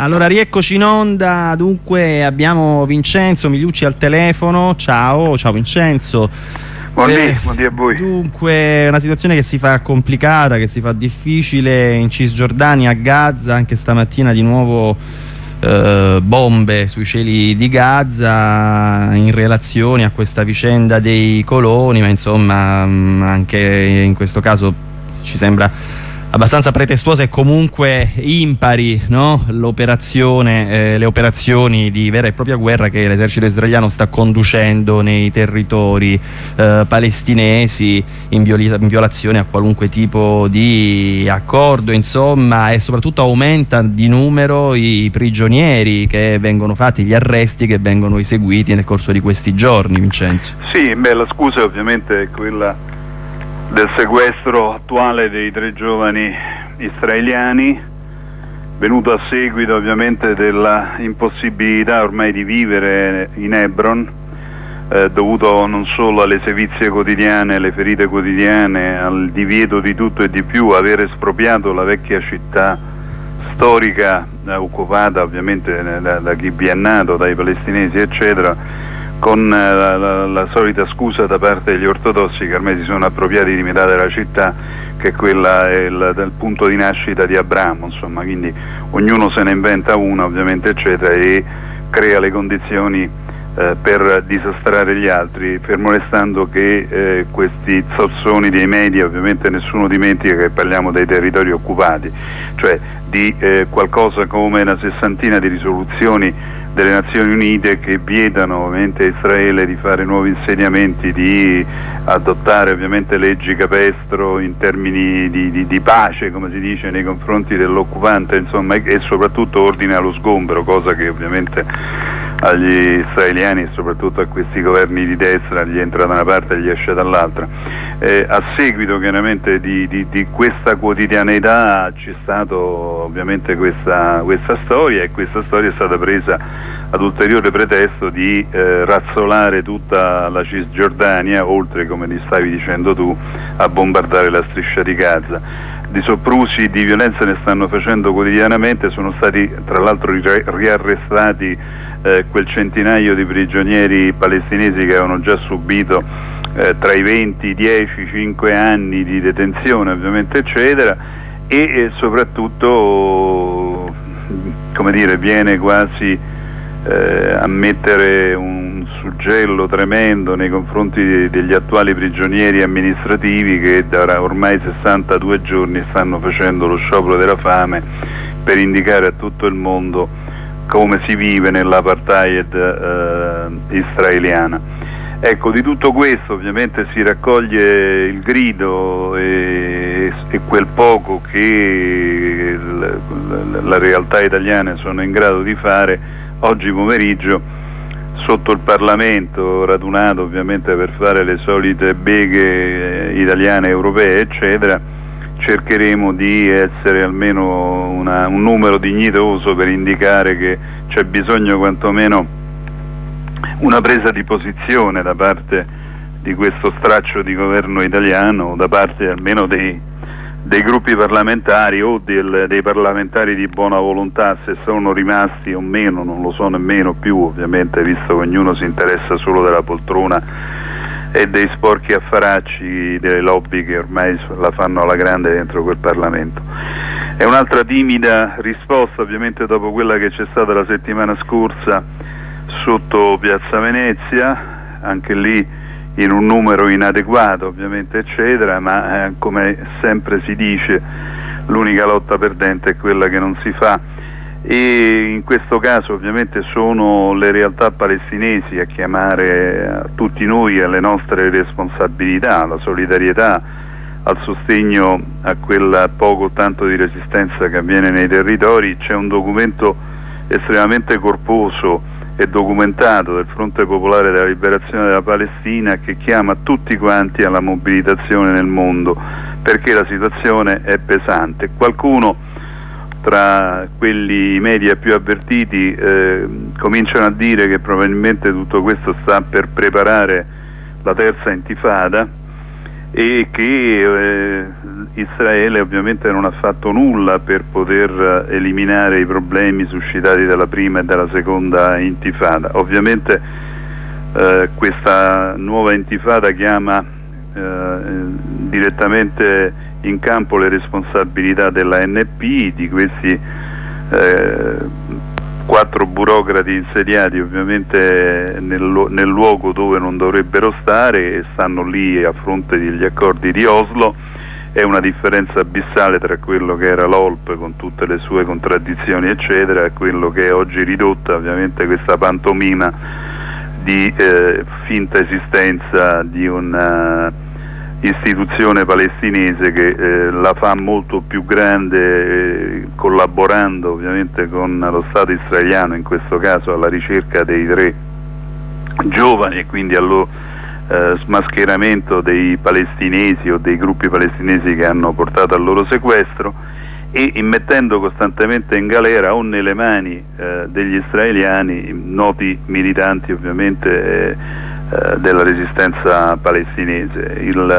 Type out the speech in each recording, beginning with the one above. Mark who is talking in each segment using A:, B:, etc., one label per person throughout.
A: Allora, rieccoci in onda. Dunque abbiamo Vincenzo Migliucci al telefono. Ciao Vincenzo.
B: Buondì a voi.
A: Dunque, una situazione che si fa complicata, che si fa difficile in Cisgiordania, a Gaza. Anche stamattina di nuovo bombe sui cieli di Gaza in relazione a questa vicenda dei coloni, ma insomma anche in questo caso ci sembra abbastanza pretestuosa e comunque impari, no? Le operazioni di vera e propria guerra che l'esercito israeliano sta conducendo nei territori palestinesi in violazione a qualunque tipo di accordo, insomma, e soprattutto aumenta di numero i prigionieri che vengono fatti, gli arresti che vengono eseguiti nel corso di questi giorni, Vincenzo.
B: Sì, la scusa ovviamente è quella del sequestro attuale dei 3 giovani israeliani, venuto a seguito ovviamente della impossibilità ormai di vivere in Hebron, dovuto non solo alle sevizie quotidiane, alle ferite quotidiane, al divieto di tutto e di più, aver espropriato la vecchia città storica occupata ovviamente da chi vi è nato, dai palestinesi eccetera, con la solita scusa da parte degli ortodossi che ormai si sono appropriati di metà della città, che quella è del punto di nascita di Abramo, insomma, quindi ognuno se ne inventa una ovviamente eccetera e crea le condizioni per disastrare gli altri, fermo restando che questi zozzoni dei media ovviamente nessuno dimentica che parliamo dei territori occupati, cioè di qualcosa come una 60ina di risoluzioni delle Nazioni Unite che vietano ovviamente a Israele di fare nuovi insediamenti, di adottare ovviamente leggi capestro in termini di pace, come si dice, nei confronti dell'occupante, insomma, e soprattutto ordine allo sgombero, cosa che ovviamente agli israeliani e soprattutto a questi governi di destra gli entra da una parte e gli esce dall'altra. A seguito chiaramente di questa quotidianità c'è stato ovviamente questa storia, e questa storia è stata presa ad ulteriore pretesto di razzolare tutta la Cisgiordania, oltre, come ti stavi dicendo tu, a bombardare la striscia di Gaza. Di soprusi di violenza ne stanno facendo quotidianamente, sono stati tra l'altro riarrestati quel centinaio di prigionieri palestinesi che avevano già subito tra i 20, 10, 5 anni di detenzione ovviamente eccetera, e soprattutto, come dire, viene quasi a mettere un suggello tremendo nei confronti degli attuali prigionieri amministrativi che da ormai 62 giorni stanno facendo lo sciopero della fame per indicare a tutto il mondo come si vive nell'apartheid israeliana. Ecco, di tutto questo ovviamente si raccoglie il grido e quel poco che la realtà italiana sono in grado di fare oggi pomeriggio sotto il Parlamento, radunato ovviamente per fare le solite beghe italiane, europee eccetera. Cercheremo di essere almeno un numero dignitoso per indicare che c'è bisogno quantomeno una presa di posizione da parte di questo straccio di governo italiano, da parte almeno dei gruppi parlamentari o dei parlamentari di buona volontà, se sono rimasti o meno, non lo so nemmeno più ovviamente, visto che ognuno si interessa solo della poltrona e dei sporchi affaracci delle lobby che ormai la fanno alla grande dentro quel Parlamento. È un'altra timida risposta ovviamente dopo quella che c'è stata la settimana scorsa sotto Piazza Venezia, anche lì in un numero inadeguato ovviamente eccetera, ma come sempre si dice l'unica lotta perdente è quella che non si fa, e in questo caso ovviamente sono le realtà palestinesi a chiamare a tutti noi alle nostre responsabilità, alla solidarietà, al sostegno a quella poco o tanto di resistenza che avviene nei territori. C'è un documento estremamente corposo e documentato del Fronte Popolare della Liberazione della Palestina che chiama tutti quanti alla mobilitazione nel mondo, perché la situazione è pesante. Qualcuno tra quelli media più avvertiti cominciano a dire che probabilmente tutto questo sta per preparare la terza intifada, e che Israele ovviamente non ha fatto nulla per poter eliminare i problemi suscitati dalla prima e dalla seconda intifada. Ovviamente questa nuova intifada chiama direttamente in campo le responsabilità dell'ANP, di questi 4 burocrati insediati ovviamente nel luogo dove non dovrebbero stare, e stanno lì a fronte degli accordi di Oslo. È una differenza abissale tra quello che era l'OLP con tutte le sue contraddizioni eccetera e quello che è oggi ridotta ovviamente questa pantomima di finta esistenza di una istituzione palestinese che la fa molto più grande, collaborando ovviamente con lo Stato israeliano, in questo caso alla ricerca dei 3 giovani e quindi allo smascheramento dei palestinesi o dei gruppi palestinesi che hanno portato al loro sequestro, e immettendo costantemente in galera o nelle mani degli israeliani noti militanti ovviamente della resistenza palestinese. Il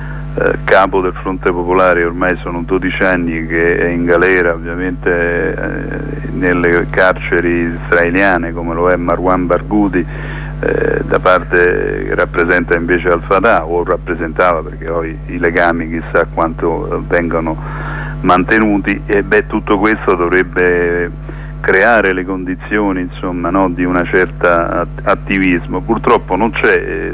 B: capo del Fronte Popolare ormai sono 12 anni che è in galera ovviamente nelle carceri israeliane, come lo è Marwan Barghouti, da parte che rappresenta invece Al-Fatah, o rappresentava, perché poi i legami chissà quanto vengono mantenuti, e tutto questo dovrebbe creare le condizioni, insomma, no, di una certa attivismo. Purtroppo non c'è,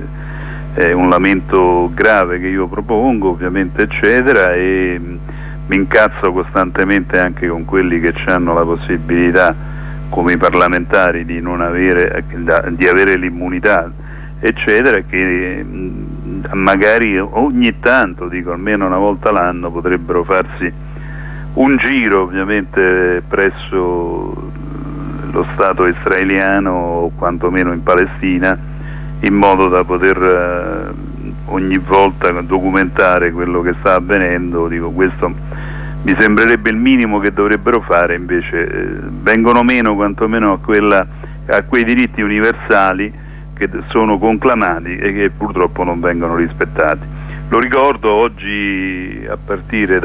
B: è un lamento grave che io propongo ovviamente eccetera, e mi incazzo costantemente anche con quelli che hanno la possibilità come i parlamentari di non avere, di avere l'immunità eccetera, che magari ogni tanto, dico almeno una volta l'anno, potrebbero farsi un giro ovviamente presso lo Stato israeliano o quantomeno in Palestina, in modo da poter ogni volta documentare quello che sta avvenendo. Dico, questo mi sembrerebbe il minimo che dovrebbero fare, invece vengono meno quantomeno a quei diritti universali che sono conclamati e che purtroppo non vengono rispettati. Lo ricordo, oggi a partire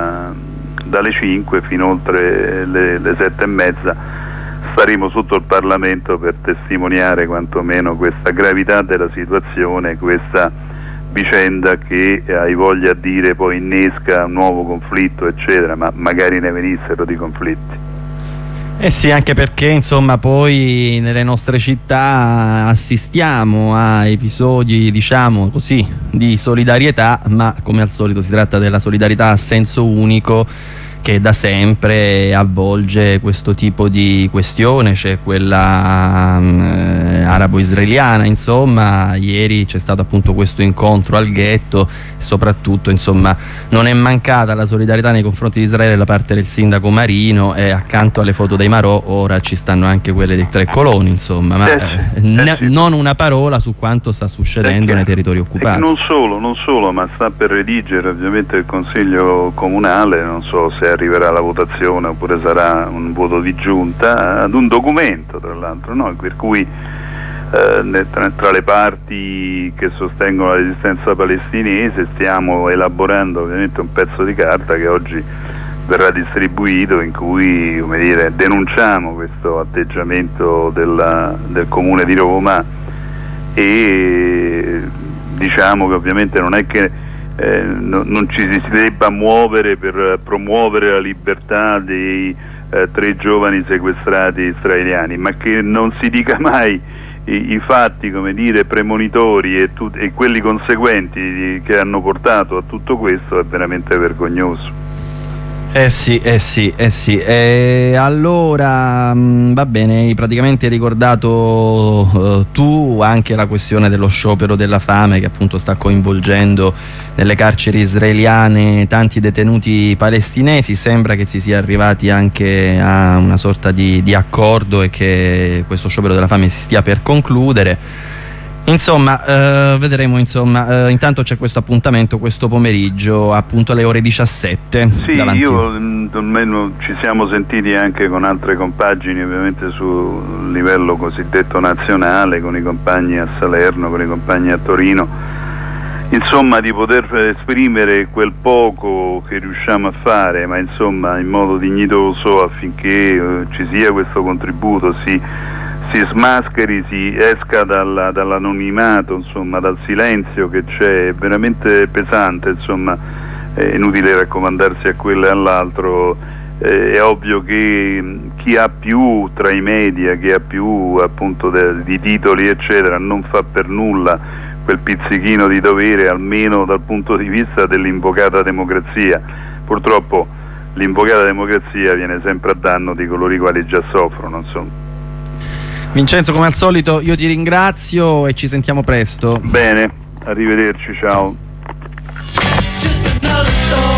B: dalle 5 fino oltre le 7:30 staremo sotto il Parlamento per testimoniare quantomeno questa gravità della situazione, questa vicenda che hai voglia di dire poi innesca un nuovo conflitto eccetera, ma magari ne venissero di conflitti.
A: Eh sì, anche perché insomma poi nelle nostre città assistiamo a episodi, diciamo così, di solidarietà, ma come al solito si tratta della solidarietà a senso unico, che da sempre avvolge questo tipo di questione. C'è quella arabo-israeliana, insomma, ieri c'è stato appunto questo incontro al ghetto, soprattutto insomma non è mancata la solidarietà nei confronti di Israele da parte del sindaco Marino, e accanto alle foto dei Marò ora ci stanno anche quelle dei 3 coloni, insomma, ma non una parola su quanto sta succedendo nei territori occupati.
B: Non solo, ma sta per redigere ovviamente il Consiglio Comunale, non so se arriverà la votazione oppure sarà un voto di giunta, ad un documento tra l'altro, no? Per cui tra le parti che sostengono la resistenza palestinese stiamo elaborando ovviamente un pezzo di carta che oggi verrà distribuito, in cui, come dire, denunciamo questo atteggiamento del Comune di Roma, e diciamo che ovviamente non è che non ci si debba muovere per promuovere la libertà dei 3 giovani sequestrati israeliani, ma che non si dica mai i fatti, come dire, premonitori e quelli conseguenti che hanno portato a tutto questo, è veramente vergognoso.
A: Allora va bene, praticamente hai ricordato tu anche la questione dello sciopero della fame, che appunto sta coinvolgendo nelle carceri israeliane tanti detenuti palestinesi. Sembra che si sia arrivati anche a una sorta di accordo e che questo sciopero della fame si stia per concludere. Insomma, vedremo, insomma, intanto c'è questo appuntamento questo pomeriggio appunto alle ore 17.
B: Sì, io almeno ci siamo sentiti anche con altre compagini ovviamente sul livello cosiddetto nazionale, con i compagni a Salerno, con i compagni a Torino, insomma, di poter esprimere quel poco che riusciamo a fare, ma insomma in modo dignitoso, affinché ci sia questo contributo, si smascheri, si esca dall'anonimato, insomma, dal silenzio che c'è, veramente pesante, insomma, è inutile raccomandarsi a quello e all'altro. È ovvio che chi ha più tra i media, chi ha più appunto di titoli eccetera, non fa per nulla quel pizzichino di dovere, almeno dal punto di vista dell'invocata democrazia. Purtroppo l'invocata democrazia viene sempre a danno di coloro i quali già soffrono, insomma.
A: Vincenzo, come al solito io ti ringrazio e ci sentiamo presto.
B: Bene, arrivederci, ciao.